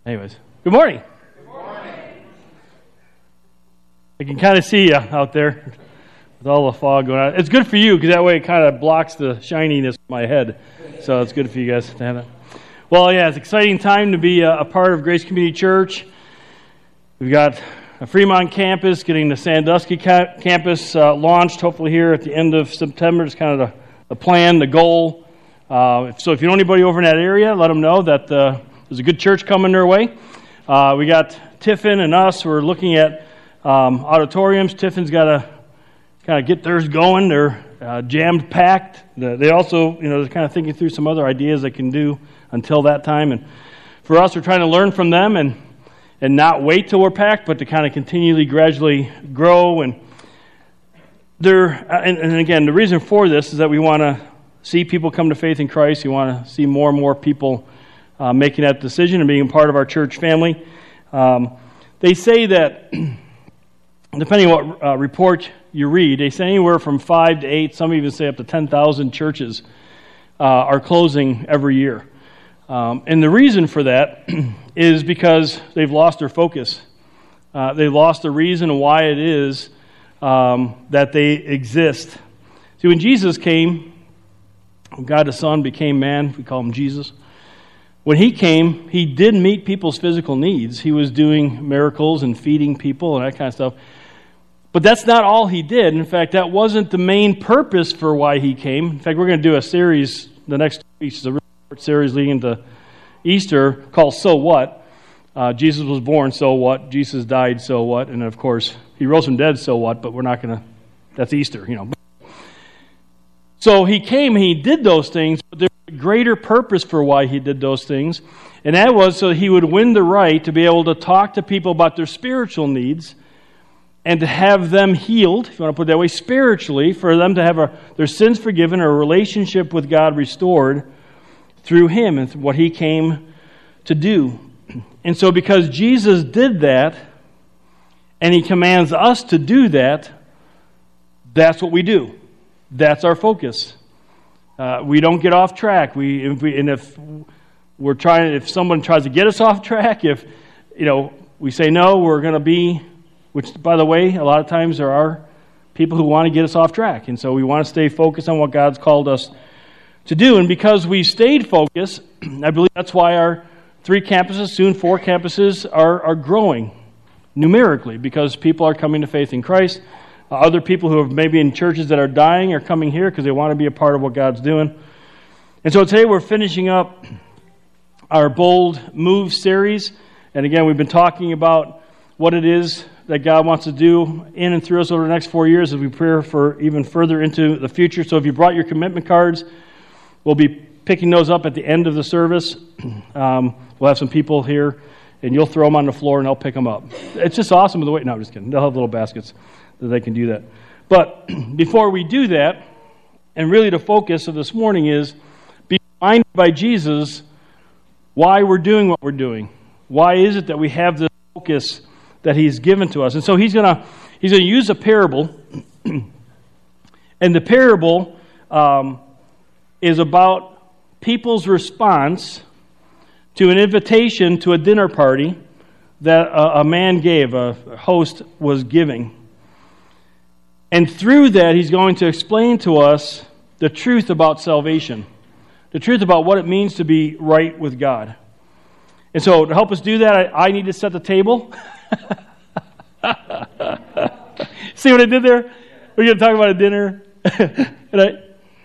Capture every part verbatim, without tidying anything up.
Anyways, good morning. Good morning. I can kind of see you out there with all the fog going on. It's good for you because that way it kind of blocks the shininess of my head. So it's good for you guys to have that. Well, yeah, it's an exciting time to be a, a part of Grace Community Church. We've got a Fremont campus, getting the Sandusky ca- campus uh, launched hopefully here at the end of September. It's kind of the, the plan, the goal. Uh, so if you know anybody over in that area, let them know that uh, there's a good church coming their way. Uh, we got Tiffin and us. We're looking at um, auditoriums. Tiffin's got to kind of get theirs going. They're uh, jammed packed. They also, you know, they're kind of thinking through some other ideas they can do until that time. And for us, we're trying to learn from them and and not wait till we're packed, but to kind of continually, gradually grow. And there, and, and again, the reason for this is that we want to see people come to faith in Christ. We want to see more and more people uh, making that decision and being a part of our church family. Um, they say that, depending on what uh, report you read, they say anywhere from five to eight, some even say up to ten thousand churches uh, are closing every year. Um, and the reason for that is because they've lost their focus. Uh, they've lost the reason why it is um, that they exist. See, when Jesus came, God the Son became man. We call him Jesus. When he came, he did meet people's physical needs. He was doing miracles and feeding people and that kind of stuff. But that's not all he did. In fact, that wasn't the main purpose for why he came. In fact, we're going to do a series the next two weeks. It's a series leading into Easter called So What? Uh, Jesus was born, so what? Jesus died, so what? And of course, he rose from dead, so what? But we're not going to, that's Easter, you know. So he came, he did those things, but there's a greater purpose for why he did those things, and that was so he would win the right to be able to talk to people about their spiritual needs and to have them healed, if you want to put it that way, spiritually, for them to have a, their sins forgiven or a relationship with God restored through him and what he came to do. And so because Jesus did that, and he commands us to do that, that's what we do. That's our focus. Uh, we don't get off track. We, if we and if we're trying, if someone tries to get us off track, if you know we say no, we're going to be. Which, by the way, a lot of times there are people who want to get us off track, and so we want to stay focused on what God's called us to do. And because we stayed focused, I believe that's why our three campuses, soon four campuses, are, are growing numerically, because people are coming to faith in Christ. Uh, other people who are maybe in churches that are dying are coming here because they want to be a part of what God's doing. And so today we're finishing up our Bold Move series. And again, we've been talking about what it is that God wants to do in and through us over the next four years as we prepare for even further into the future. So if you brought your commitment cards, we'll be picking those up at the end of the service. Um, we'll have some people here, and you'll throw them on the floor, and they'll pick them up. It's just awesome the way. No, I'm just kidding. They'll have little baskets that they can do that. But before we do that, and really the focus of this morning is be reminded by Jesus why we're doing what we're doing. Why is it that we have this focus that he's given to us? And so he's gonna he's gonna use a parable, and the parable um, is about people's response to an invitation to a dinner party that a, a man gave, a host was giving. And through that, he's going to explain to us the truth about salvation, the truth about what it means to be right with God. And so to help us do that, I, I need to set the table. See what I did there? We're going to talk about a dinner. and I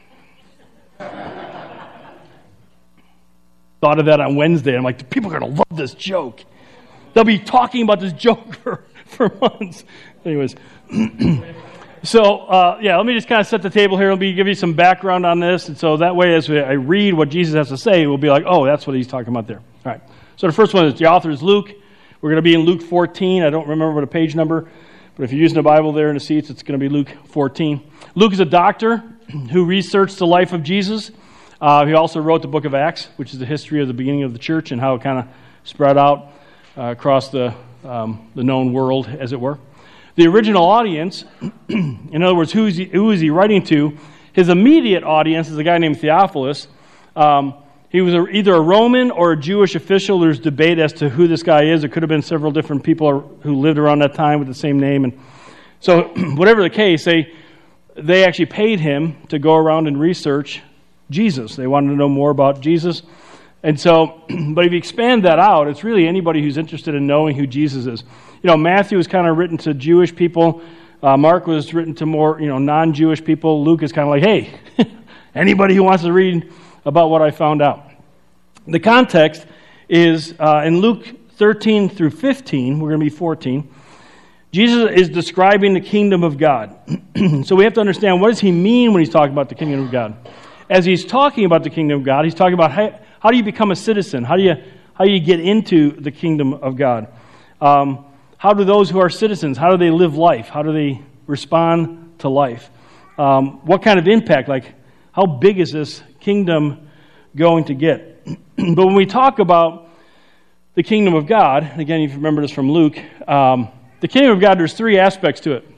thought of that on Wednesday. I'm like, people are going to love this joke. They'll be talking about this joke for, for months. Anyways. So, uh, yeah, let me just kind of set the table here. Let me give you some background on this. And so that way, as I read what Jesus has to say, we'll be like, oh, that's what he's talking about there. All right. So the first one is, the author is Luke. We're going to be in Luke fourteen. I don't remember the page number, but if you're using the Bible there in the seats, it's going to be Luke fourteen. Luke is a doctor who researched the life of Jesus. Uh, he also wrote the book of Acts, which is the history of the beginning of the church and how it kind of spread out uh, across the um, the known world, as it were. The original audience, in other words, who is he, who is he writing to? His immediate audience is a guy named Theophilus. Um, He was a, either a Roman or a Jewish official. There's debate as to who this guy is. There could have been several different people who lived around that time with the same name. And so whatever the case, they they actually paid him to go around and research Jesus. They wanted to know more about Jesus. And so, but if you expand that out, it's really anybody who's interested in knowing who Jesus is. You know, Matthew is kind of written to Jewish people. Uh, Mark was written to more, you know, non-Jewish people. Luke is kind of like, hey, anybody who wants to read about what I found out. The context is uh, in Luke thirteen through fifteen, we're going to be fourteen, Jesus is describing the kingdom of God. So we have to understand, what does he mean when he's talking about the kingdom of God? As he's talking about the kingdom of God, he's talking about how, how do you become a citizen? How do you how do you get into the kingdom of God? Um, how do those who are citizens, how do they live life? How do they respond to life? Um, what kind of impact, like how big is this kingdom going to get? But when we talk about the kingdom of God, again, if you remember this from Luke, um, the kingdom of God, there's three aspects to it.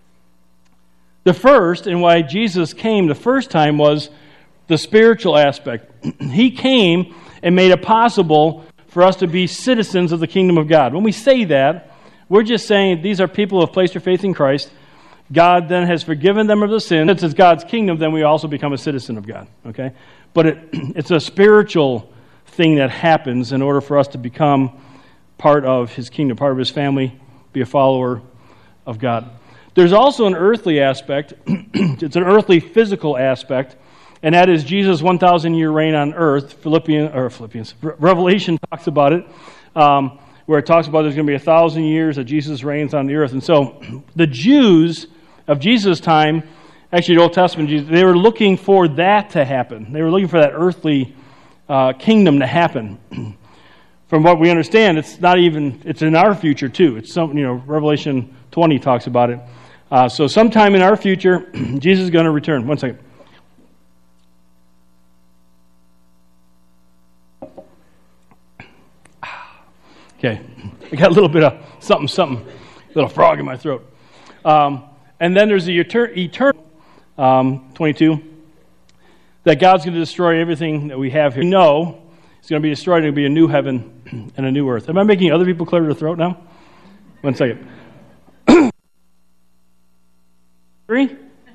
The first, and why Jesus came the first time, was the spiritual aspect. He came and made it possible for us to be citizens of the kingdom of God. When we say that, we're just saying these are people who have placed their faith in Christ. God then has forgiven them of the sin. Since it's God's kingdom, then we also become a citizen of God. Okay, but it, it's a spiritual thing that happens in order for us to become part of His kingdom, part of His family, be a follower of God. There's also an earthly aspect. It's an earthly, physical aspect, and that is Jesus' one thousand year reign on earth. Philippians, or Philippians, Revelation talks about it, um, where it talks about there's going to be a thousand years that Jesus reigns on the earth. And so the Jews of Jesus' time, actually the Old Testament Jews, they were looking for that to happen. They were looking for that earthly uh, kingdom to happen. From what we understand, it's not even, it's in our future too. It's some, you know, Revelation twenty talks about it. Uh, so sometime in our future, Jesus is going to return. One second. Okay, I got a little bit of something, something, little frog in my throat. Um, and then there's the eternal, etern- um, twenty-two, that God's going to destroy everything that we have here. We know it's going to be destroyed, and it'll be a new heaven and a new earth. Am I making other people clear their throat now? One second. Three?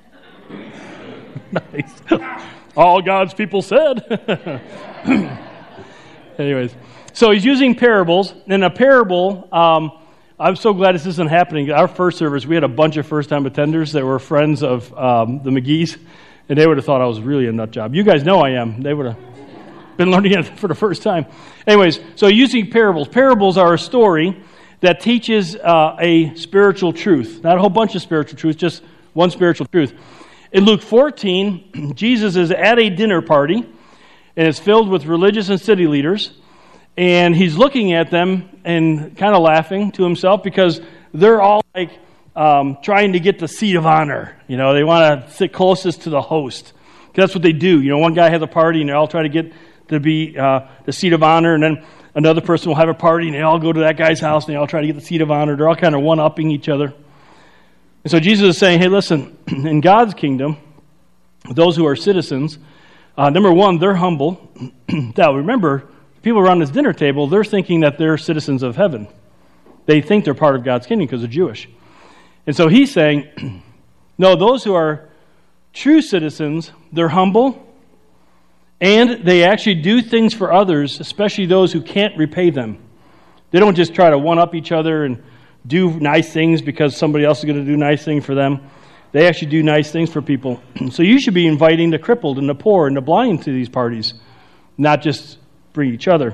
Nice. All God's people said. Anyways. So he's using parables. In a parable, um, I'm so glad this isn't happening. Our first service, we had a bunch of first-time attenders that were friends of um, the McGee's, and they would have thought I was really a nut job. You guys know I am. They would have been learning it for the first time. Anyways, so using parables. Parables are a story that teaches uh, a spiritual truth. Not a whole bunch of spiritual truths, just one spiritual truth. In Luke fourteen, Jesus is at a dinner party, and it's filled with religious and city leaders. And he's looking at them and kind of laughing to himself because they're all like um, trying to get the seat of honor. You know, they want to sit closest to the host. That's what they do. You know, one guy has a party and they all try to get to be uh, the seat of honor. And then another person will have a party and they all go to that guy's house and they all try to get the seat of honor. They're all kind of one-upping each other. And so Jesus is saying, hey, listen, in God's kingdom, those who are citizens, uh, number one, they're humble. Now, remember, people around this dinner table, they're thinking that they're citizens of heaven. They think they're part of God's kingdom because they're Jewish. And so he's saying, no, those who are true citizens, they're humble, and they actually do things for others, especially those who can't repay them. They don't just try to one-up each other and do nice things because somebody else is going to do nice things for them. They actually do nice things for people. So you should be inviting the crippled and the poor and the blind to these parties, not just bring each other.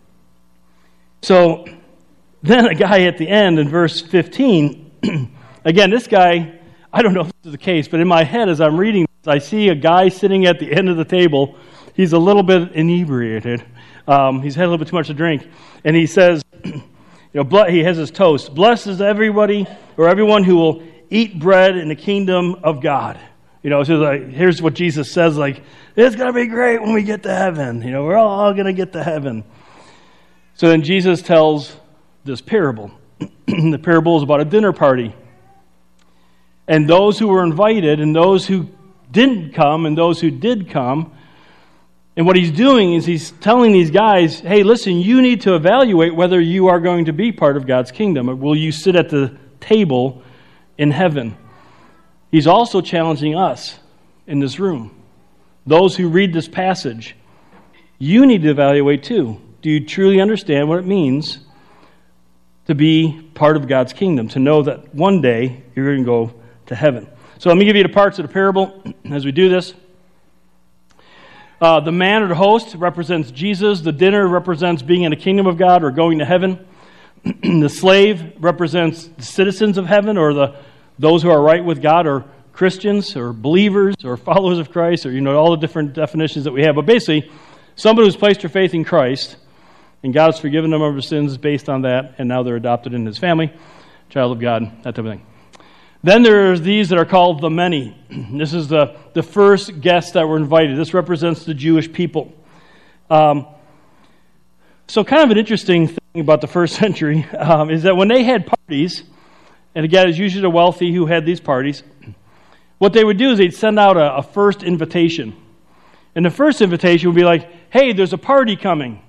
So then a guy at the end in verse fifteen, again, this guy, I don't know if this is the case, but in my head as I'm reading this, I see a guy sitting at the end of the table. He's a little bit inebriated. Um, he's had a little bit too much to drink. And he says, you know, he has his toast. Blessed is everybody or everyone who will eat bread in the kingdom of God. You know, so like, here's what Jesus says, like, it's going to be great when we get to heaven. You know, we're all going to get to heaven. So then Jesus tells this parable. The parable is about a dinner party. And those who were invited and those who didn't come and those who did come, And what he's doing is he's telling these guys, hey, listen, you need to evaluate whether you are going to be part of God's kingdom. Or will you sit at the table in heaven? He's also challenging us in this room. Those who read this passage, you need to evaluate too. Do you truly understand what it means to be part of God's kingdom? To know that one day you're going to go to heaven. So let me give you the parts of the parable as we do this. Uh, the man or the host represents Jesus. The dinner represents being in the kingdom of God or going to heaven. The slave represents the citizens of heaven, or the those who are right with God, or Christians or believers or followers of Christ, or you know all the different definitions that we have. But basically, somebody who's placed their faith in Christ, and God has forgiven them of their sins based on that, and now they're adopted into His family, child of God, that type of thing. Then there's these that are called the many. This is the, the first guests that were invited. This represents the Jewish people. Um, so kind of an interesting thing about the first century um, is that when they had parties, and again, it was usually the wealthy who had these parties, what they would do is they'd send out a, a first invitation. And the first invitation would be like, hey, there's a party coming.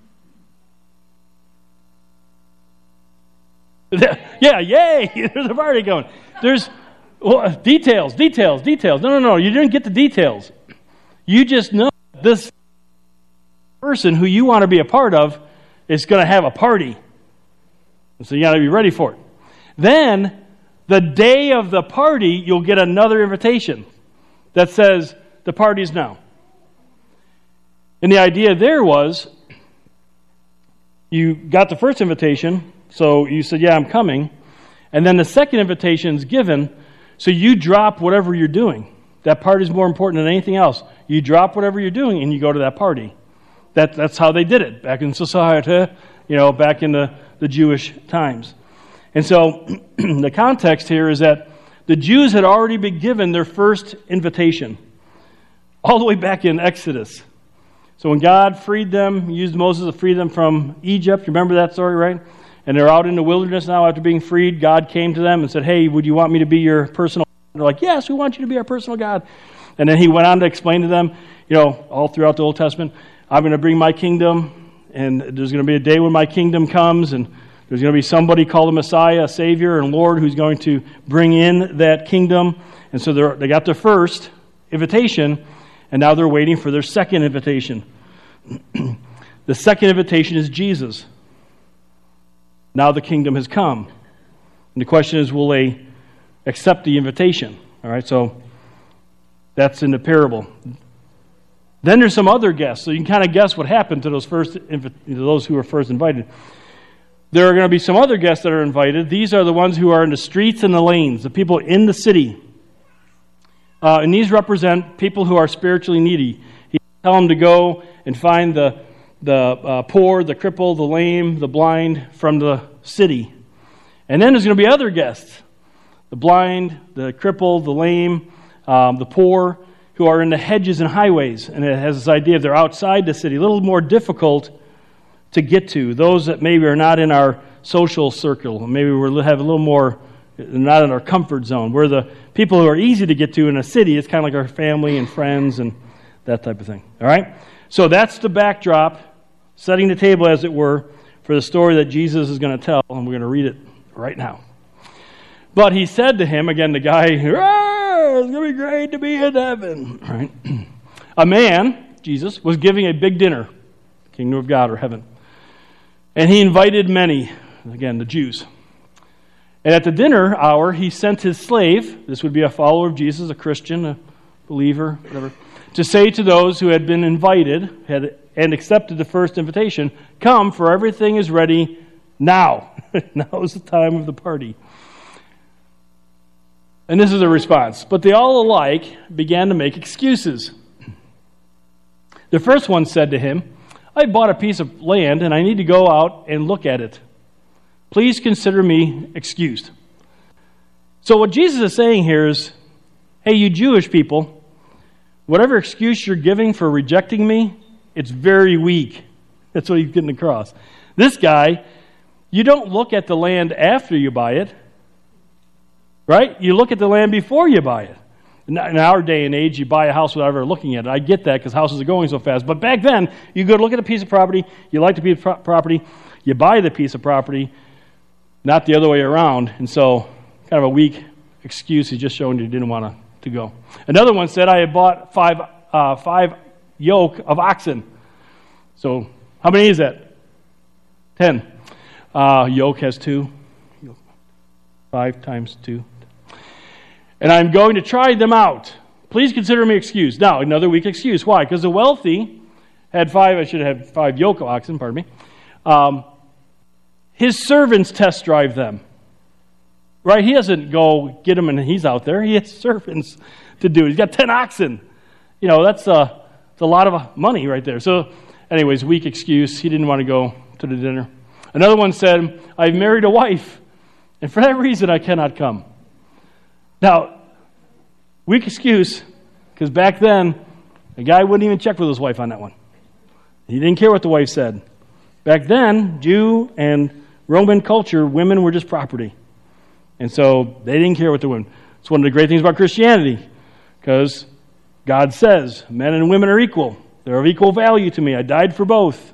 Yeah, yay, there's a party going. There's well, details, details, details. No, no, no, you didn't get the details. You just know this person who you want to be a part of is going to have a party. So you got to be ready for it. Then, the day of the party, you'll get another invitation that says, the party's now. And the idea there was, you got the first invitation, so you said, yeah, I'm coming. And then the second invitation is given, so you drop whatever you're doing. That party is more important than anything else. You drop whatever you're doing and you go to that party. That, that's how they did it back in society, you know, back in the, the Jewish times. And so the context here is that the Jews had already been given their first invitation, all the way back in Exodus. So when God freed them, used Moses to free them from Egypt, you remember that story, right? And they're out in the wilderness now after being freed. God came to them and said, hey, would you want me to be your personal God? They're like, yes, we want you to be our personal God. And then he went on to explain to them, you know, all throughout the Old Testament, I'm going to bring my kingdom, and there's going to be a day when my kingdom comes, and there's going to be somebody called the Messiah, a Savior and Lord, who's going to bring in that kingdom. And so they got their first invitation, and now they're waiting for their second invitation. The second invitation is Jesus. Now the kingdom has come. And the question is, will they accept the invitation? All right, so that's in the parable. Then there's some other guests. So you can kind of guess what happened to those first, to those who were first invited. There are going to be some other guests that are invited. These are the ones who are in the streets and the lanes, the people in the city. Uh, and these represent people who are spiritually needy. He tell them to go and find the the uh, poor, the crippled, the lame, the blind from the city. And then there's going to be other guests, the blind, the crippled, the lame, um, the poor, who are in the hedges and highways. And it has this idea of they're outside the city, a little more difficult to get to. Those that maybe are not in our social circle, maybe we have a little more, not in our comfort zone. We're the people who are easy to get to in a city. It's kind of like our family and friends and that type of thing. All right? So that's the backdrop, setting the table, as it were, for the story that Jesus is going to tell, and we're going to read it right now. But he said to him, again, the guy, ah, it's going to be great to be in heaven. All right? A man, Jesus, was giving a big dinner, kingdom of God or heaven. And he invited many, again, the Jews. And at the dinner hour, he sent his slave, this would be a follower of Jesus, a Christian, a believer, whatever, to say to those who had been invited had and accepted the first invitation, come, for everything is ready now. Now is the time of the party. And this is a response. But they all alike began to make excuses. The first one said to him, I bought a piece of land and I need to go out and look at it. Please consider me excused. So what Jesus is saying here is, hey, you Jewish people, whatever excuse you're giving for rejecting me, it's very weak. That's what he's getting across. This guy, you don't look at the land after you buy it, right? You look at the land before you buy it. In our day and age, you buy a house without ever looking at it. I get that because houses are going so fast. But back then, you go to look at a piece of property, you like the piece of pro- property, you buy the piece of property, not the other way around. And so, kind of a weak excuse. He's just showing you didn't want to, to go. Another one said, I had bought five, uh, five yoke of oxen. So, how many is that? Ten. Uh, yoke has two. Five times two. And I'm going to try them out. Please consider me excused. Now, another weak excuse. Why? Because the wealthy had five, I should have had five yoke of oxen, pardon me. Um, his servants test drive them. Right? He doesn't go get them and he's out there. He has servants to do it. He's got ten oxen. You know, that's a, that's a lot of money right there. So, anyways, weak excuse. He didn't want to go to the dinner. Another one said, I've married a wife, and for that reason I cannot come. Now, weak excuse, because back then, the guy wouldn't even check with his wife on that one. He didn't care what the wife said. Back then, Jew and Roman culture, women were just property. And so they didn't care what the women. It's one of the great things about Christianity, because God says men and women are equal. They're of equal value to me. I died for both.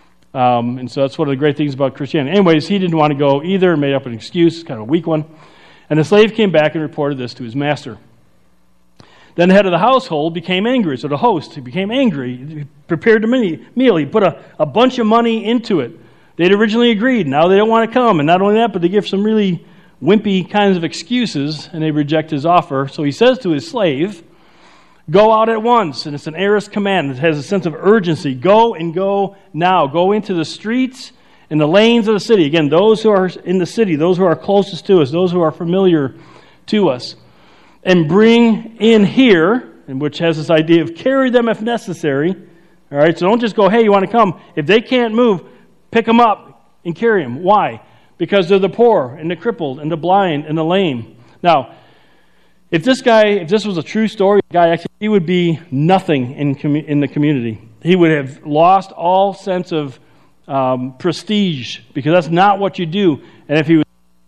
Um, and so that's one of the great things about Christianity. Anyways, he didn't want to go either, made up an excuse, kind of a weak one. And the slave came back and reported this to his master. Then the head of the household became angry. So the host, he became angry. He prepared the meal. He put a, a bunch of money into it. They'd originally agreed. Now they don't want to come. And not only that, but they give some really wimpy kinds of excuses, and they reject his offer. So he says to his slave, go out at once. And it's an aorist command. It has a sense of urgency. Go and go now. Go into the streets and the lanes of the city. Again, those who are in the city, those who are closest to us, those who are familiar to us. And bring in here, which has this idea of carry them if necessary. All right, so don't just go, hey, you want to come? If they can't move, pick them up and carry them. Why? Because they're the poor and the crippled and the blind and the lame. Now, if this guy, if this was a true story, the guy actually, he would be nothing in commu- in the community. He would have lost all sense of um, prestige, because that's not what you do. And if he was,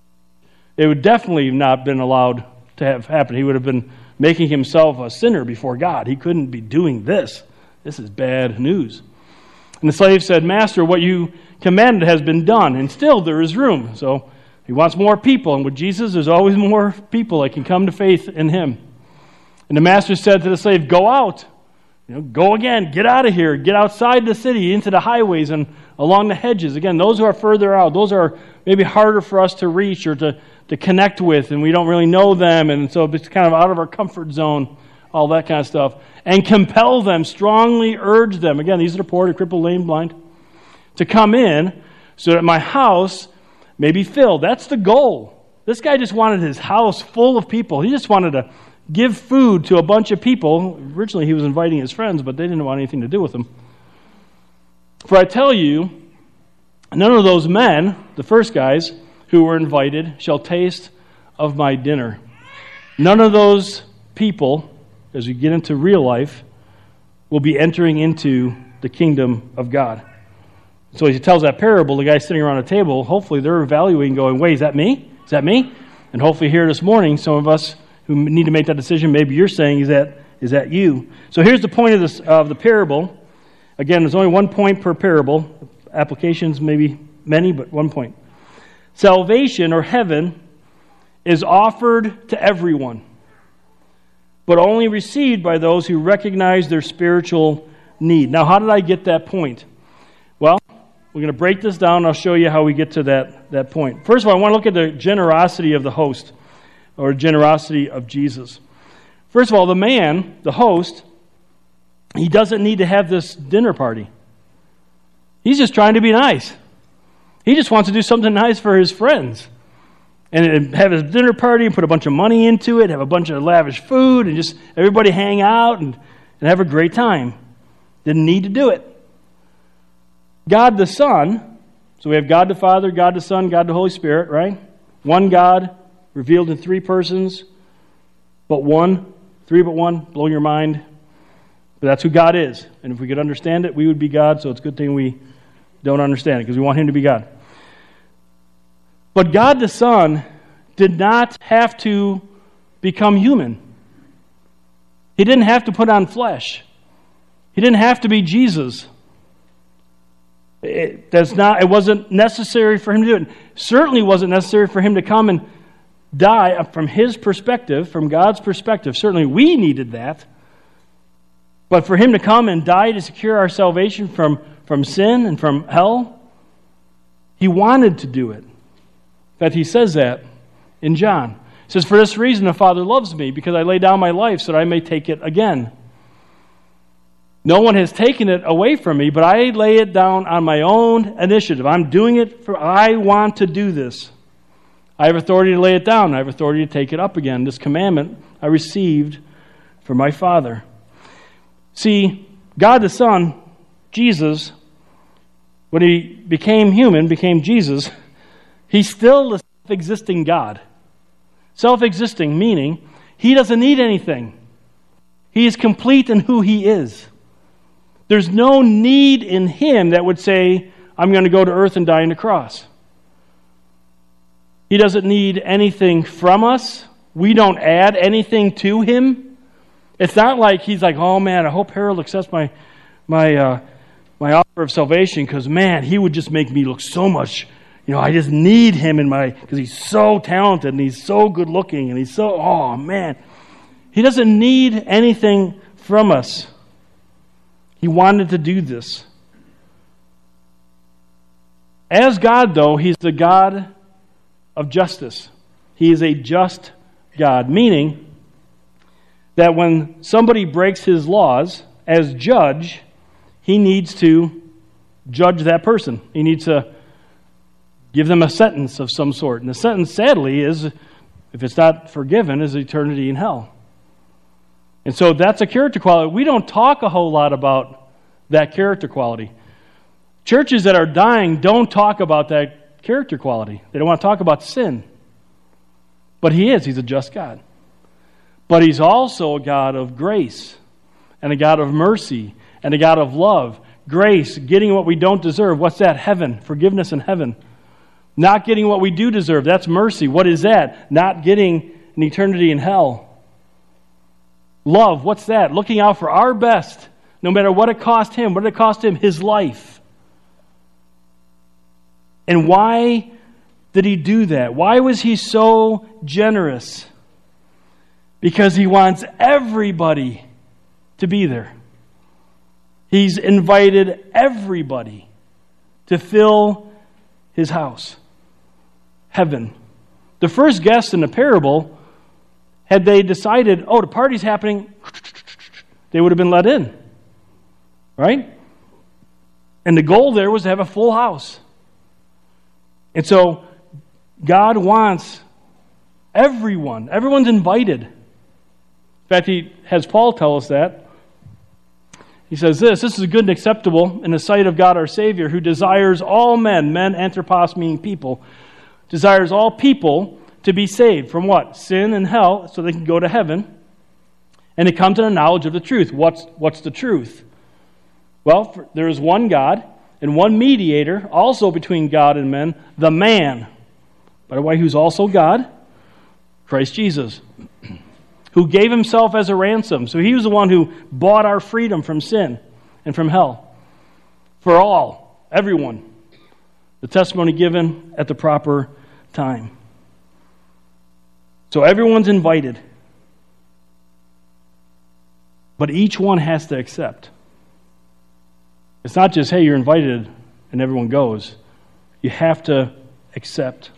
it would definitely not been allowed to have happened. He would have been making himself a sinner before God. He couldn't be doing this. This is bad news. And the slave said, Master, what you commanded has been done, and still there is room. So he wants more people, and with Jesus, there's always more people that can come to faith in him. And the master said to the slave, go out. You know, go again. Get out of here. Get outside the city, into the highways and along the hedges. Again, those who are further out, those are maybe harder for us to reach or to, to connect with, and we don't really know them, and so it's kind of out of our comfort zone, all that kind of stuff. And compel them, strongly urge them. Again, these are the poor, the crippled, lame, blind, to come in so that my house may be filled. That's the goal. This guy just wanted his house full of people. He just wanted to give food to a bunch of people. Originally, he was inviting his friends, but they didn't want anything to do with him. For I tell you, none of those men, the first guys who were invited, shall taste of my dinner. None of those people, as we get into real life, will be entering into the kingdom of God. So as he tells that parable, the guy sitting around a table, hopefully they're evaluating, going, wait, is that me? Is that me? And hopefully here this morning, some of us who need to make that decision, maybe you're saying, is that is that you? So here's the point of this of the parable. Again, there's only one point per parable. Applications maybe many, but one point. Salvation, or heaven, is offered to everyone, but only received by those who recognize their spiritual need. Now, how did I get that point? Well, we're going to break this down. I'll show you how we get to that, that point. First of all, I want to look at the generosity of the host, or generosity of Jesus. First of all, the man, the host, he doesn't need to have this dinner party. He's just trying to be nice. He just wants to do something nice for his friends. And have his dinner party and put a bunch of money into it, have a bunch of lavish food, and just everybody hang out and, and have a great time. Didn't need to do it. God the Son, so we have God the Father, God the Son, God the Holy Spirit, right? One God, revealed in three persons, but one, three but one, blow your mind. But that's who God is. And if we could understand it, we would be God, so it's a good thing we don't understand it, because we want Him to be God. But God the Son did not have to become human. He didn't have to put on flesh. He didn't have to be Jesus. It, that's not, it wasn't necessary for him to do it. Certainly wasn't necessary for him to come and die from his perspective, from God's perspective. Certainly we needed that. But for him to come and die to secure our salvation from, from sin and from hell, he wanted to do it. In fact, he says that in John. He says, "For this reason the Father loves me, because I lay down my life so that I may take it again. No one has taken it away from me, but I lay it down on my own initiative." I'm doing it for, I want to do this. I have authority to lay it down. I have authority to take it up again. This commandment I received from my Father. See, God the Son, Jesus, when he became human, became Jesus, he's still the self-existing God. Self-existing, meaning he doesn't need anything. He is complete in who he is. There's no need in him that would say, I'm going to go to earth and die on the cross. He doesn't need anything from us. We don't add anything to him. It's not like he's like, oh man, I hope Harold accepts my my uh, my offer of salvation, because man, he would just make me look so much. You know, I just need him in my, because he's so talented and he's so good looking and he's so, oh man. He doesn't need anything from us. He wanted to do this. As God, though, he's the God of justice. He is a just God, meaning that when somebody breaks his laws, as judge, he needs to judge that person. He needs to give them a sentence of some sort. And the sentence, sadly, is, if it's not forgiven, is eternity in hell. And so that's a character quality. We don't talk a whole lot about that character quality. Churches that are dying don't talk about that character quality. They don't want to talk about sin. But he is. He's a just God. But he's also a God of grace and a God of mercy and a God of love. Grace, getting what we don't deserve. What's that? Heaven. Forgiveness in heaven. Not getting what we do deserve. That's mercy. What is that? Not getting an eternity in hell. Love, what's that? Looking out for our best, no matter what it cost him. What did it cost him? His life. And why did he do that? Why was he so generous? Because he wants everybody to be there. He's invited everybody to fill his house. Heaven. The first guests in the parable, had they decided, oh, the party's happening, they would have been let in. Right? And the goal there was to have a full house. And so, God wants everyone. Everyone's invited. In fact, he has Paul tell us that. He says this, this is good and acceptable in the sight of God our Savior, who desires all men, men, anthropos, meaning people, desires all people to be saved from what? Sin and hell, so they can go to heaven, and to come to the knowledge of the truth. What's, what's the truth? Well, for, there is one God, and one mediator, also between God and men, the man, by the way, who's also God, Christ Jesus, who gave himself as a ransom. So he was the one who bought our freedom from sin and from hell. For all, everyone. The testimony given at the proper time. So everyone's invited. But each one has to accept. It's not just, hey, you're invited and everyone goes. You have to accept.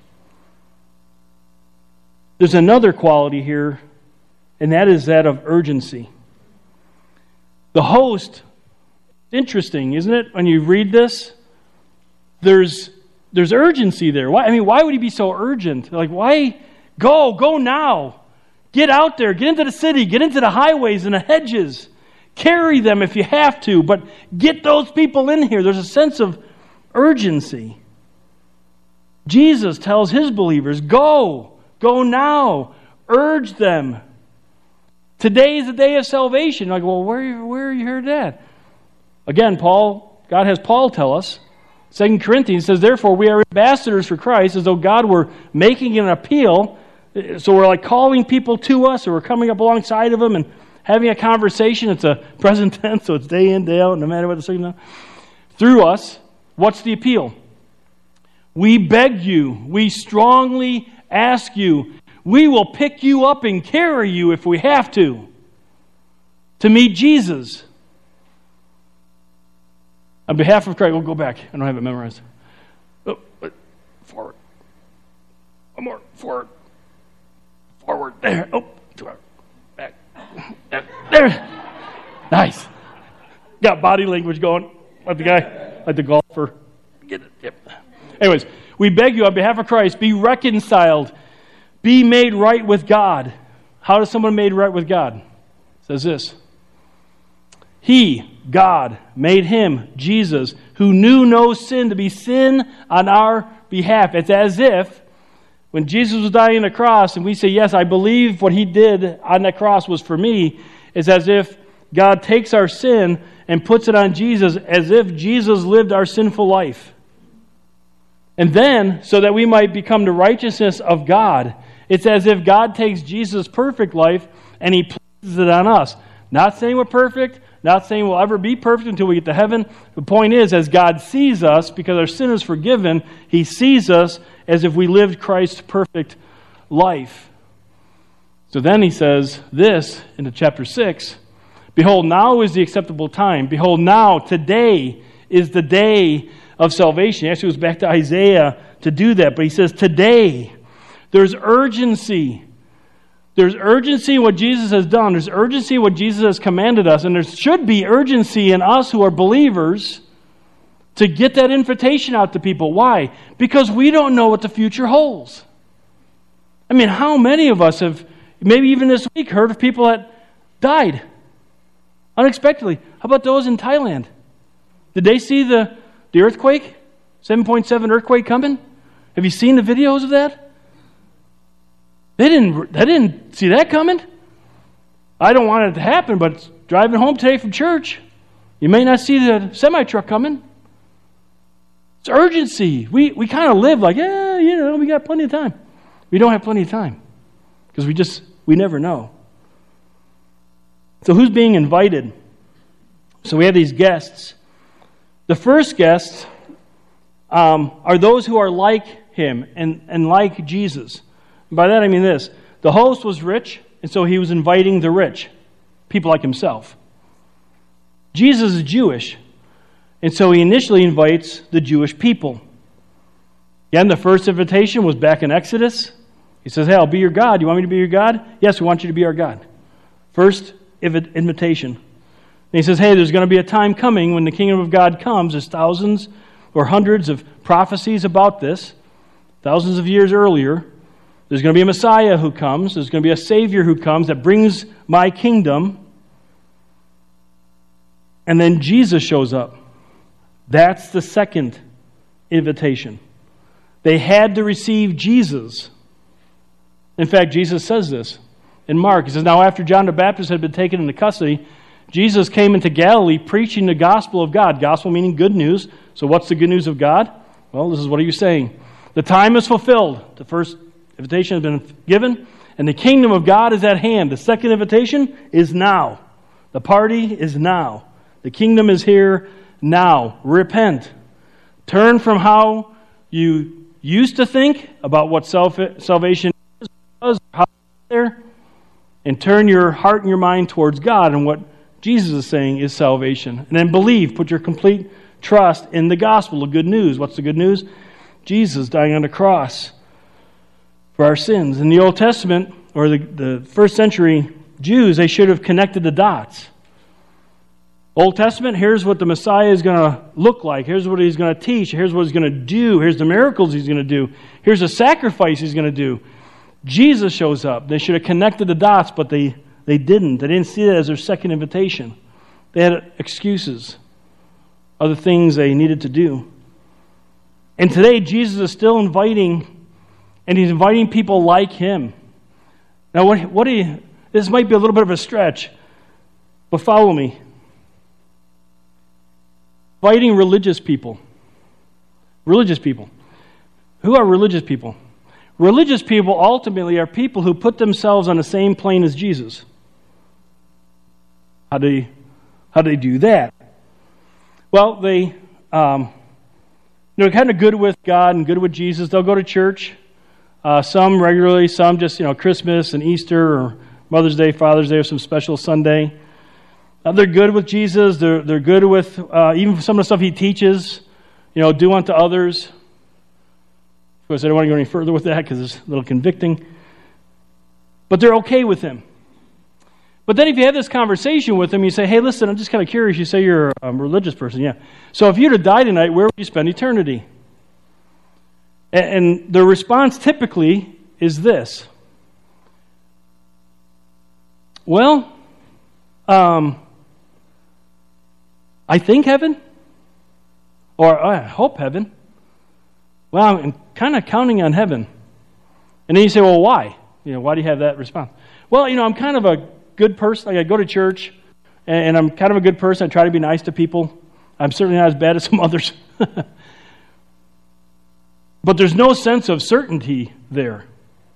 There's another quality here, and that is that of urgency. The host, interesting, isn't it? When you read this, there's there's urgency there. Why? I mean, why would he be so urgent? Like, why? Go, go now. Get out there. Get into the city. Get into the highways and the hedges. Carry them if you have to, but get those people in here. There's a sense of urgency. Jesus tells his believers, go, go now. Urge them. Today is the day of salvation. Like, well, where, where are you heard that? Again, Paul, God has Paul tell us, Second Corinthians says, therefore we are ambassadors for Christ, as though God were making an appeal. So we're like calling people to us, or we're coming up alongside of them and, having a conversation. It's a present tense, so it's day in, day out, no matter what the circumstance. Through us, what's the appeal? We beg you, we strongly ask you, we will pick you up and carry you if we have to, to meet Jesus. On behalf of Christ, we'll go back. I don't have it memorized. Oh, forward. One more. Forward. Forward. There. Oh, back. There. Nice. Got body language going. Like the guy, like the golfer. Get it. Yep. Anyways, we beg you on behalf of Christ, be reconciled. Be made right with God. How does someone made right with God? It says this. He, God, made him, Jesus, who knew no sin, to be sin on our behalf. It's as if when Jesus was dying on the cross and we say, yes, I believe what he did on that cross was for me, it's as if God takes our sin and puts it on Jesus, as if Jesus lived our sinful life. And then, so that we might become the righteousness of God, it's as if God takes Jesus' perfect life and he places it on us. Not saying we're perfect, not saying we'll ever be perfect until we get to heaven. The point is, as God sees us, because our sin is forgiven, he sees us as if we lived Christ's perfect life. So then he says this into chapter six, behold, now is the acceptable time. Behold, now, today is the day of salvation. He actually goes back to Isaiah to do that, but he says today. There's urgency. There's urgency in what Jesus has done. There's urgency in what Jesus has commanded us. And there should be urgency in us who are believers to get that invitation out to people. Why? Because we don't know what the future holds. I mean, how many of us have, maybe even this week, heard of people that died unexpectedly? How about those in Thailand? Did they see the, the earthquake? seven point seven earthquake coming? Have you seen the videos of that? They didn't, they didn't see that coming. I don't want it to happen, but driving home today from church, you may not see the semi-truck coming. It's urgency. We we kind of live like, yeah, you know, we got plenty of time. We don't have plenty of time because we just, we never know. So who's being invited? So we have these guests. The first guests um, are those who are like him and, and like Jesus. By that I mean this. The host was rich, and so he was inviting the rich, people like himself. Jesus is Jewish, and so he initially invites the Jewish people. Again, the first invitation was back in Exodus. He says, hey, I'll be your God. You want me to be your God? Yes, we want you to be our God. First invitation. And he says, hey, there's going to be a time coming when the kingdom of God comes. There's thousands or hundreds of prophecies about this, thousands of years earlier. There's going to be a Messiah who comes. There's going to be a Savior who comes that brings my kingdom. And then Jesus shows up. That's the second invitation. They had to receive Jesus. In fact, Jesus says this in Mark. He says, now after John the Baptist had been taken into custody, Jesus came into Galilee preaching the gospel of God. Gospel meaning good news. So what's the good news of God? Well, this is what are you saying? The time is fulfilled. The first invitation has been given, and the kingdom of God is at hand. The second invitation is now. The party is now. The kingdom is here now. Repent. Turn from how you used to think about what self, salvation is, how there, and turn your heart and your mind towards God and what Jesus is saying is salvation. And then believe. Put your complete trust in the gospel, the good news. What's the good news? Jesus dying on the cross for our sins. In the Old Testament, or the, the first century Jews, they should have connected the dots. Old Testament, here's what the Messiah is going to look like. Here's what he's going to teach. Here's what he's going to do. Here's the miracles he's going to do. Here's the sacrifice he's going to do. Jesus shows up. They should have connected the dots, but they, they didn't. They didn't see that as their second invitation. They had excuses, other things they needed to do. And today, Jesus is still inviting, and he's inviting people like him. Now, what, what do you, this might be a little bit of a stretch, but follow me. Inviting religious people. Religious people. Who are religious people? Religious people ultimately are people who put themselves on the same plane as Jesus. How do they, how do they do that? Well, they, um, they're kind of good with God and good with Jesus. They'll go to church, uh, some regularly, some just, you know, Christmas and Easter or Mother's Day, Father's Day, or some special Sunday. Uh, they're good with Jesus. They're they're good with uh, even some of the stuff he teaches. You know, do unto others. Of course, I don't want to go any further with that because it's a little convicting. But they're okay with him. But then if you have this conversation with him, you say, hey, listen, I'm just kind of curious. You say you're a religious person. Yeah. So if you were to die tonight, where would you spend eternity? And, and the response typically is this. Well, um, I think heaven. Or oh, I hope heaven. Well, I'm kind of counting on heaven. And then you say, well, why? You know, why do you have that response? Well, you know, I'm kind of a good person. Like I go to church, and I'm kind of a good person. I try to be nice to people. I'm certainly not as bad as some others. But there's no sense of certainty there.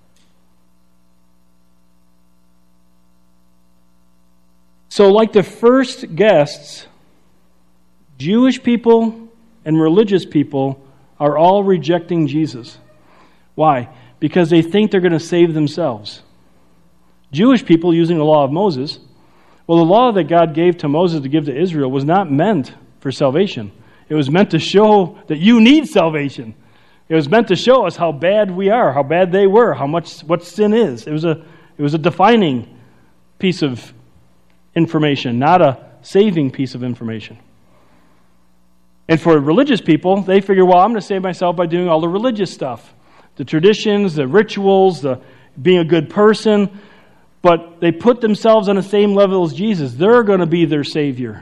So like the first guests, Jewish people and religious people are all rejecting Jesus. Why? Because they think they're going to save themselves. Jewish people using the law of Moses, well, the law that God gave to Moses to give to Israel was not meant for salvation. It was meant to show that you need salvation. It was meant to show us how bad we are, how bad they were, how much what sin is. It was a it was a defining piece of information, not a saving piece of information. And for religious people, they figure, well, I'm going to save myself by doing all the religious stuff, the traditions, the rituals, the being a good person. But they put themselves on the same level as Jesus. They're going to be their Savior.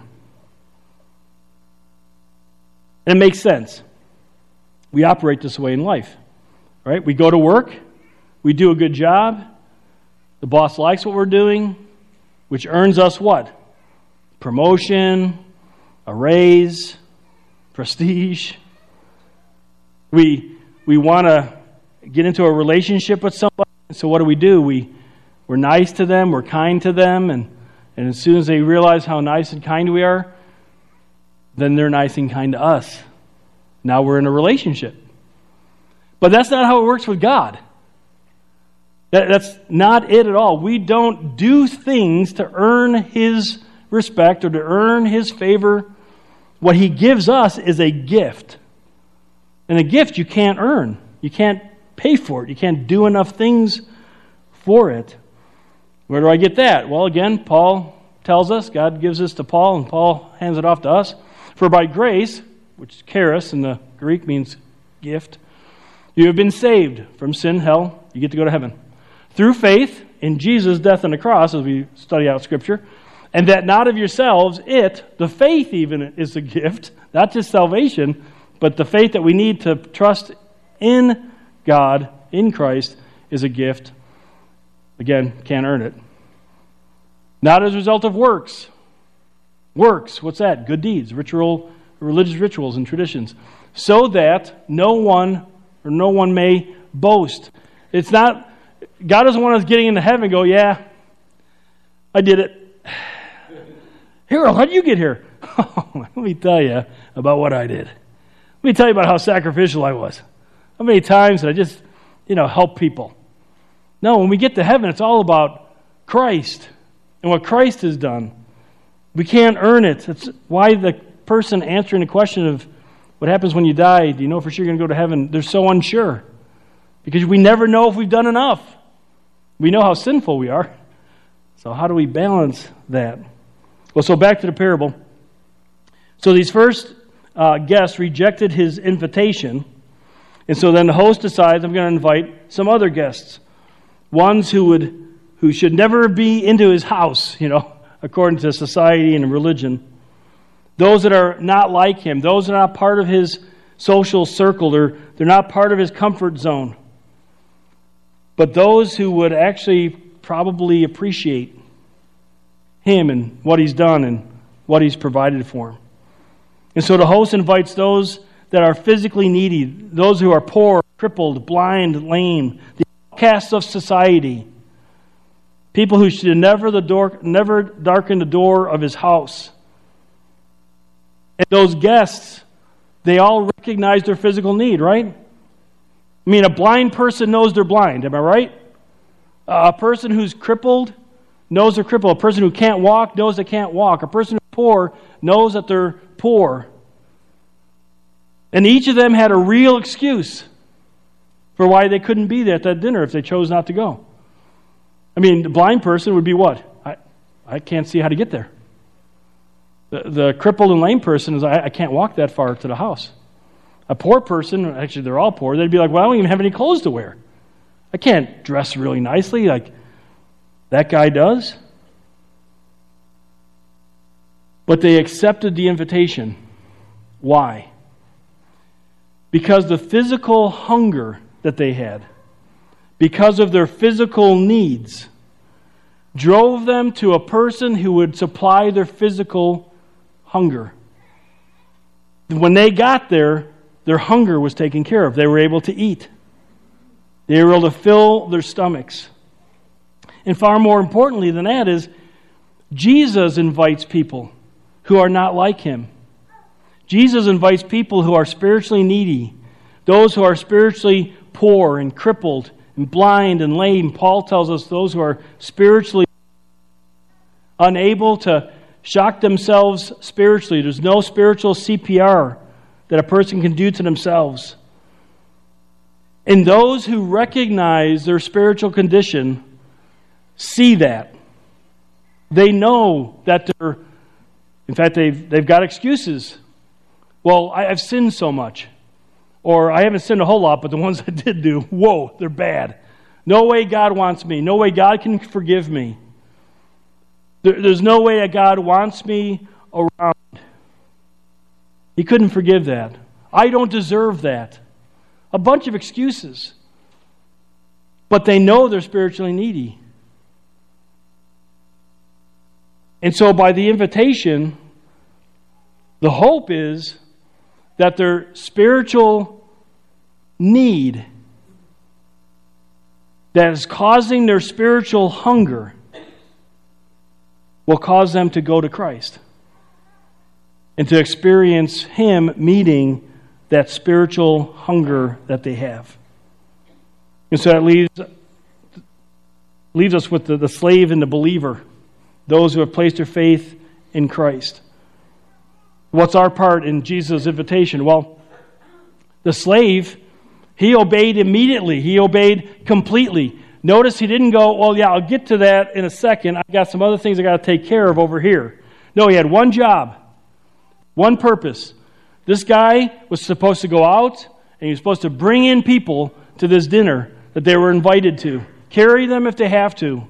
And it makes sense. We operate this way in life. Right? We go to work. We do a good job. The boss likes what we're doing, which earns us what? Promotion, a raise, prestige. We we want to get into a relationship with somebody. So what do we do? We We're nice to them, we're kind to them, and, and as soon as they realize how nice and kind we are, then they're nice and kind to us. Now we're in a relationship. But that's not how it works with God. That, that's not it at all. We don't do things to earn His respect or to earn His favor. What He gives us is a gift. And a gift you can't earn. You can't pay for it. You can't do enough things for it. Where do I get that? Well, again, Paul tells us, God gives this to Paul, and Paul hands it off to us. For by grace, which is charis in the Greek means gift, you have been saved from sin, hell. You get to go to heaven. Through faith in Jesus' death on the cross, as we study out Scripture, and that not of yourselves, it, the faith even, is a gift, not just salvation, but the faith that we need to trust in God, in Christ, is a gift. Again, can't earn it. Not as a result of works. Works, what's that? Good deeds, ritual, religious rituals and traditions. So that no one or no one may boast. It's not, God doesn't want us getting into heaven and go, yeah, I did it. Harold, how did you get here? Oh, let me tell you about what I did. Let me tell you about how sacrificial I was. How many times did I just, you know, help people? No, when we get to heaven, it's all about Christ and what Christ has done. We can't earn it. That's why the person answering the question of what happens when you die, do you know for sure you're going to go to heaven? They're so unsure because we never know if we've done enough. We know how sinful we are. So how do we balance that? Well, so back to the parable. So these first uh, guests rejected his invitation. And so then the host decides, I'm going to invite some other guests. Ones who would, who should never be into his house, you know, according to society and religion. Those that are not like him, those that are not part of his social circle, they're, they're not part of his comfort zone. But those who would actually probably appreciate him and what he's done and what he's provided for him. And so the host invites those that are physically needy, those who are poor, crippled, blind, lame, the outcasts of society, People who should never the door, never darken the door of his house. And those guests, they all recognize their physical need, right? I mean, a blind person knows they're blind, am I right? Uh, a person who's crippled knows they're crippled. A person who can't walk knows they can't walk. A person who's poor knows that they're poor. And each of them had a real excuse for why they couldn't be there at that dinner if they chose not to go. I mean, the blind person would be what? I, I can't see how to get there. The, the crippled and lame person is, I, I can't walk that far to the house. A poor person, actually they're all poor, they'd be like, well, I don't even have any clothes to wear. I can't dress really nicely like that guy does. But they accepted the invitation. Why? Because the physical hunger that they had, because of their physical needs, drove them to a person who would supply their physical hunger. When they got there, their hunger was taken care of. They were able to eat. They were able to fill their stomachs. And far more importantly than that is, Jesus invites people who are not like him. Jesus invites people who are spiritually needy, those who are spiritually poor and crippled and blind and lame. Paul tells us those who are spiritually unable to shock themselves spiritually. There's no spiritual C P R that a person can do to themselves. And those who recognize their spiritual condition see that. They know that they're, in fact, they've, they've got excuses. Well, I, I've sinned so much. Or I haven't sinned a whole lot, but the ones I did do, whoa, they're bad. No way God wants me. No way God can forgive me. There, there's no way that God wants me around. He couldn't forgive that. I don't deserve that. A bunch of excuses. But they know they're spiritually needy. And so by the invitation, the hope is that their spiritual need that is causing their spiritual hunger will cause them to go to Christ and to experience Him meeting that spiritual hunger that they have. And so that leaves, leaves us with the, the slave and the believer, those who have placed their faith in Christ. What's our part in Jesus' invitation? Well, the slave, he obeyed immediately. He obeyed completely. Notice he didn't go, well, yeah, I'll get to that in a second. I got some other things I got to take care of over here. No, he had one job, one purpose. This guy was supposed to go out, and he was supposed to bring in people to this dinner that they were invited to. Carry them if they have to.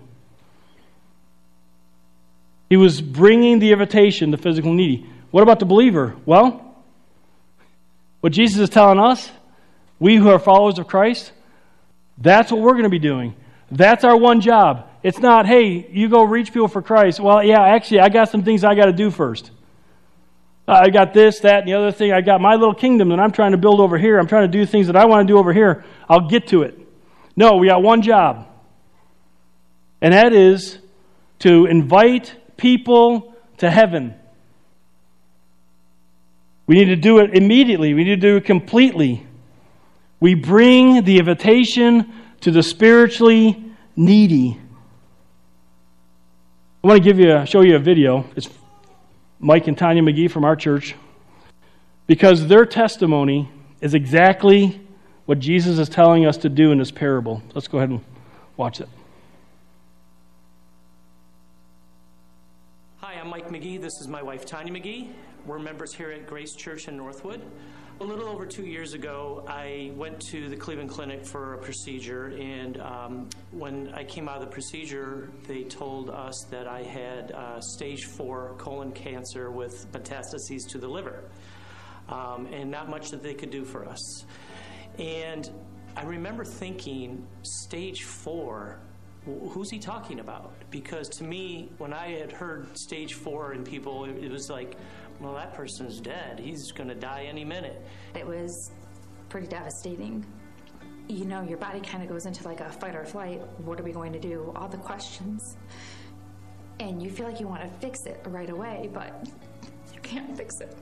He was bringing the invitation to physical needy. What about the believer? Well, what Jesus is telling us, we who are followers of Christ, that's what we're going to be doing. That's our one job. It's not, hey, you go reach people for Christ. Well, yeah, actually, I got some things I got to do first. I got this, that, and the other thing. I got my little kingdom that I'm trying to build over here. I'm trying to do things that I want to do over here. I'll get to it. No, we got one job. And that is to invite people to heaven. We need to do it immediately. We need to do it completely. We bring the invitation to the spiritually needy. I want to give you a, show you a video. It's Mike and Tanya McGee from our church, because their testimony is exactly what Jesus is telling us to do in this parable. Let's go ahead and watch it. Hi, I'm Mike McGee. This is my wife, Tanya McGee. We're members here at Grace Church in Northwood. A little over two years ago, I went to the Cleveland Clinic for a procedure, and um, when I came out of the procedure, they told us that I had uh, stage four colon cancer with metastases to the liver, um, and not much that they could do for us. And I remember thinking, stage four, who's he talking about? Because to me, when I had heard stage four in people, it, it was like, well, that person's dead. He's going to die any minute. It was pretty devastating. you know, your body kind of goes into like a fight or flight. What are we going to do? All the questions. And you feel like you want to fix it right away, but you can't fix it.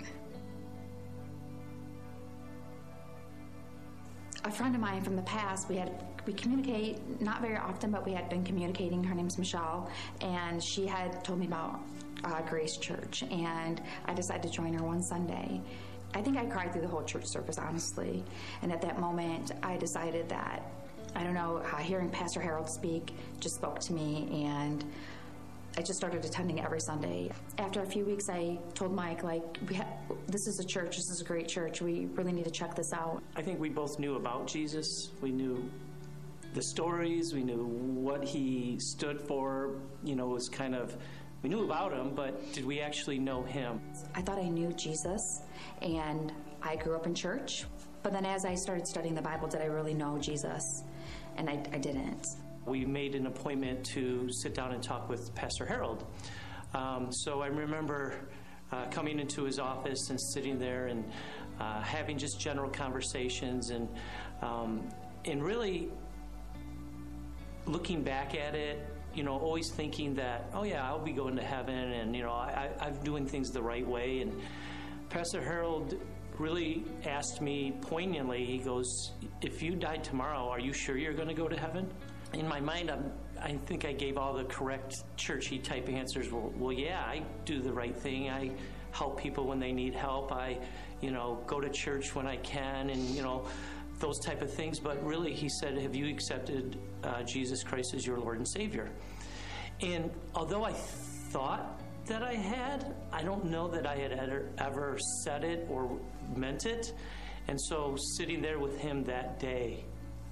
A friend of mine from the past, we had we communicate not very often, but we had been communicating. Her name's Michelle, and she had told me about uh, Grace Church, and I decided to join her one Sunday. I think I cried through the whole church service, honestly. And at that moment, I decided that, I don't know, uh, hearing Pastor Harold speak just spoke to me, and I just started attending every Sunday. After a few weeks, I told Mike, like, we ha- this is a church, this is a great church, we really need to check this out. I think we both knew about Jesus. We knew the stories, we knew what he stood for, you know, it was kind of, we knew about him, but did we actually know him? I thought I knew Jesus, and I grew up in church, but then as I started studying the Bible, did I really know Jesus? And I, I didn't. We made an appointment to sit down and talk with Pastor Harold. Um, so I remember uh, coming into his office and sitting there and uh, having just general conversations and um, and really looking back at it, you know, always thinking that, oh yeah, I'll be going to heaven, and you know, I, I'm doing things the right way. And Pastor Harold really asked me poignantly, he goes, if you died tomorrow, are you sure you're going to go to heaven? In my mind, I'm, I think I gave all the correct churchy type answers. Well, well, yeah, I do the right thing. I help people when they need help. I, you know, go to church when I can, and you know, those type of things. But really, he said, have you accepted uh, Jesus Christ as your Lord and Savior? And although I thought that I had, I don't know that I had ever, ever said it or meant it. And so sitting there with him that day,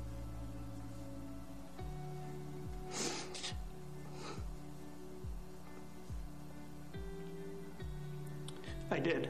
I did.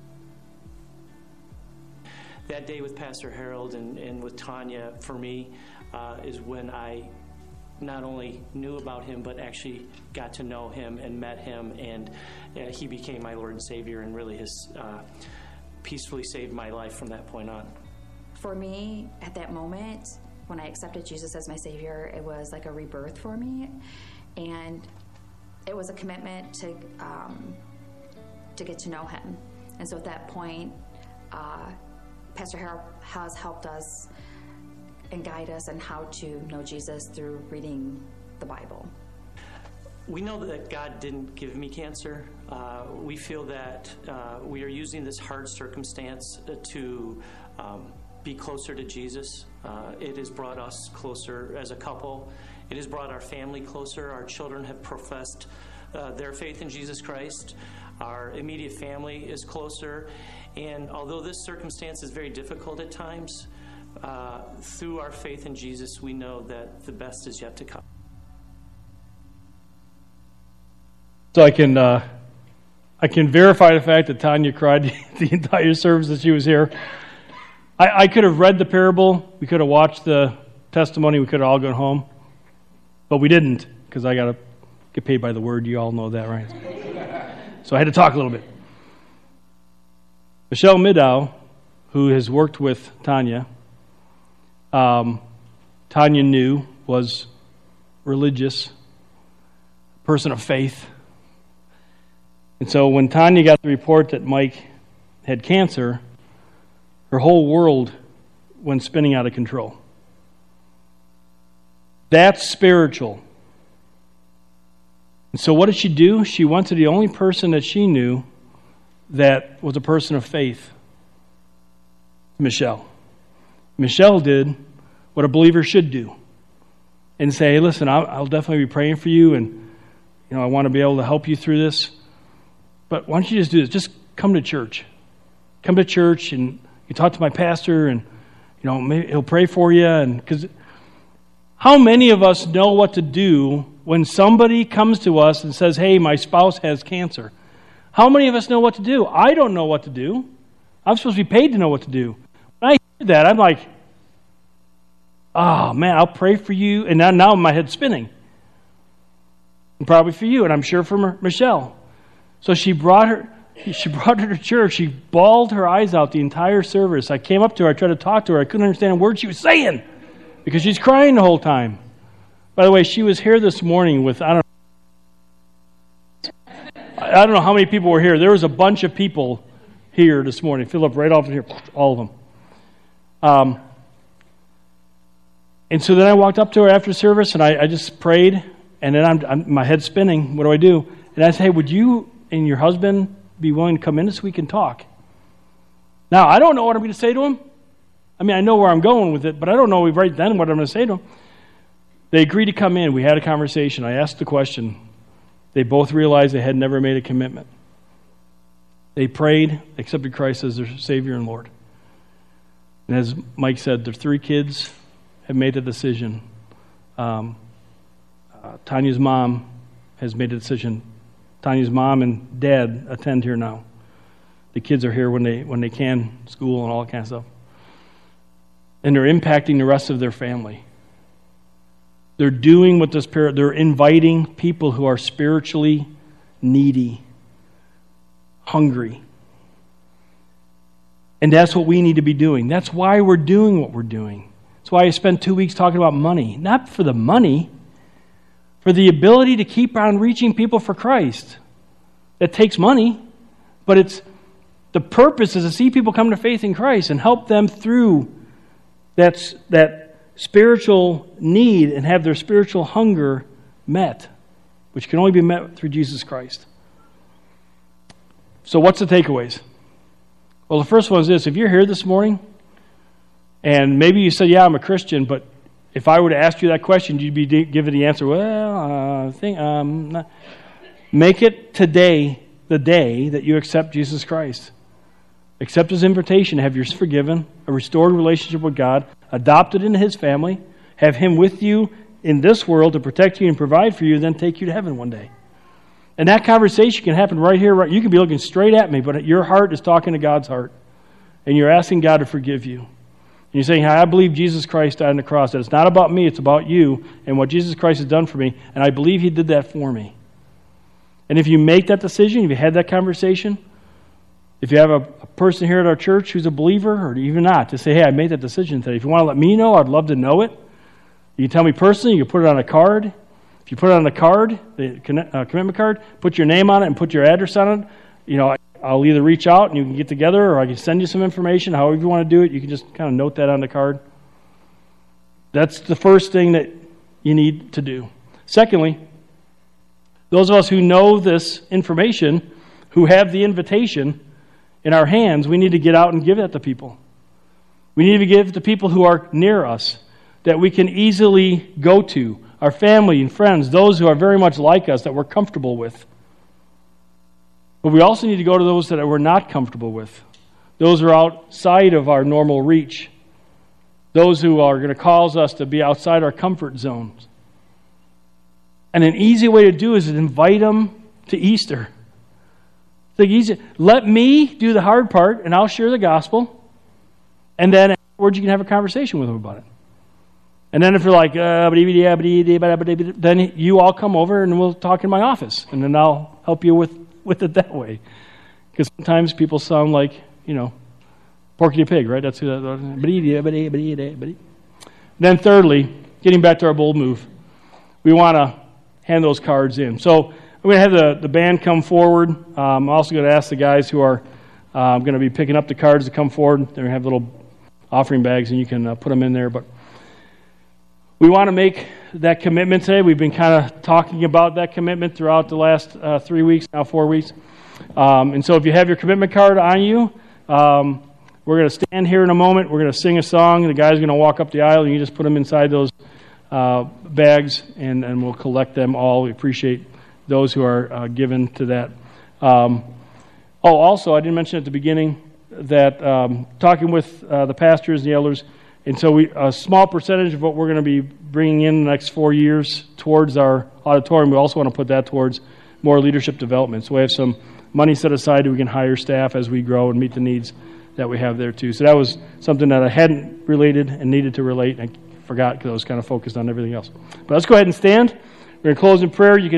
That day with Pastor Harold and, and with Tanya, for me, uh, is when I not only knew about him, but actually got to know him and met him, and uh, he became my Lord and Savior, and really has uh, peacefully saved my life from that point on. For me, at that moment, when I accepted Jesus as my Savior, it was like a rebirth for me, and it was a commitment to um, to get to know him. And so at that point, uh, Pastor Harold has helped us and guide us on how to know Jesus through reading the Bible. We know that God didn't give me cancer. Uh, we feel that uh, we are using this hard circumstance to um, be closer to Jesus. Uh, it has brought us closer as a couple. It has brought our family closer. Our children have professed uh, their faith in Jesus Christ. Our immediate family is closer. And although this circumstance is very difficult at times, uh, through our faith in Jesus, we know that the best is yet to come. So I can uh, I can verify the fact that Tanya cried the entire service that she was here. I, I could have read the parable. We could have watched the testimony. We could have all gone home. But we didn't, because I got to get paid by the word. You all know that, right? So I had to talk a little bit. Michelle Middow, who has worked with Tanya, um, Tanya knew was religious, person of faith. And so when Tanya got the report that Mike had cancer, her whole world went spinning out of control. That's spiritual. And so what did she do? She went to the only person that she knew that was a person of faith, Michelle. Michelle did what a believer should do and say, hey, listen, I'll, I'll definitely be praying for you, and you know, I want to be able to help you through this. But why don't you just do this? Just come to church. Come to church, and you talk to my pastor, and you know, maybe he'll pray for you. And because how many of us know what to do when somebody comes to us and says, hey, my spouse has cancer? How many of us know what to do? I don't know what to do. I'm supposed to be paid to know what to do. When I hear that, I'm like, oh, man, I'll pray for you. And now, now my head's spinning. And probably for you, and I'm sure for Michelle. So she brought her she brought her to church. She bawled her eyes out the entire service. I came up to her. I tried to talk to her. I couldn't understand a word she was saying. because she's crying the whole time. By the way, she was here this morning with, I don't know, I don't know how many people were here. There was a bunch of people here this morning. Philip, right off of here, all of them. Um, and so then I walked up to her after service, and I, I just prayed, and then I'm, I'm my head's spinning. What do I do? And I said, hey, would you and your husband be willing to come in so we can talk? Now, I don't know what I'm going to say to him. I mean, I know where I'm going with it, but I don't know right then what I'm going to say to him. They agreed to come in. We had a conversation. I asked the question. They both realized they had never made a commitment. They prayed, accepted Christ as their Savior and Lord. And as Mike said, their three kids have made a decision. Um, uh, Tanya's mom has made a decision. Tanya's mom and dad attend here now. The kids are here when they when they can, school and all that kind of stuff. And they're impacting the rest of their family. They're doing what the Spirit, they're inviting people who are spiritually needy, hungry. And that's what we need to be doing. That's why we're doing what we're doing. That's why I spent two weeks talking about money. Not for the money, for the ability to keep on reaching people for Christ. That takes money, but it's the purpose is to see people come to faith in Christ and help them through that, that spiritual need and have their spiritual hunger met, which can only be met through Jesus Christ. So what's the takeaways? Well, the first one is this. If you're here this morning, and maybe you said, yeah, I'm a Christian, but if I were to ask you that question, you'd be given the answer, well, uh, I think, um, not. Make it today the day that you accept Jesus Christ. Accept His invitation to have yours forgiven, a restored relationship with God, adopted into His family, have Him with you in this world to protect you and provide for you, then take you to heaven one day. And that conversation can happen right here. Right, you can be looking straight at me, but your heart is talking to God's heart. And you're asking God to forgive you. And you're saying, I believe Jesus Christ died on the cross. That it's not about me, it's about you and what Jesus Christ has done for me. And I believe He did that for me. And if you make that decision, if you had that conversation, if you have a, a person here at our church who's a believer, or even not, to say, hey, I made that decision today. If you want to let me know, I'd love to know it. You can tell me personally, you can put it on a card. If you put it on the card, the uh, commitment card, put your name on it and put your address on it, you know, I'll either reach out and you can get together, or I can send you some information. However you want to do it, you can just kind of note that on the card. That's the first thing that you need to do. Secondly, those of us who know this information, who have the invitation in our hands, we need to get out and give that to people. We need to give it to people who are near us, that we can easily go to, our family and friends, those who are very much like us, that we're comfortable with. But we also need to go to those that we're not comfortable with, those who are outside of our normal reach, those who are going to cause us to be outside our comfort zones. And an easy way to do is to invite them to Easter. It's like easy. Let me do the hard part, and I'll share the gospel, and then afterwards you can have a conversation with them about it. And then if you're like, uh, then you all come over and we'll talk in my office, and then I'll help you with, with it that way. Because sometimes people sound like, you know, Porky the Pig, right? That's who that. Then thirdly, getting back to our bold move, we want to hand those cards in. So I'm going to have the, the band come forward. Um, I'm also going to ask the guys who are uh, going to be picking up the cards to come forward. They're going to have little offering bags, and you can uh, put them in there. But we want to make that commitment today. We've been kind of talking about that commitment throughout the last uh, three weeks, now four weeks. Um, and so if you have your commitment card on you, um, we're going to stand here in a moment. We're going to sing a song. The guy's going to walk up the aisle, and you just put them inside those uh, bags, and, and we'll collect them all. We appreciate those who are uh, given to that. Um, oh, also, I didn't mention at the beginning that um, talking with uh, the pastors and the elders, and so we, a small percentage of what we're going to be bringing in the next four years towards our auditorium, we also want to put that towards more leadership development. So we have some money set aside so we can hire staff as we grow and meet the needs that we have there too. So that was something that I hadn't related and needed to relate. I forgot because I was kind of focused on everything else. But let's go ahead and stand. We're going to close in prayer. You can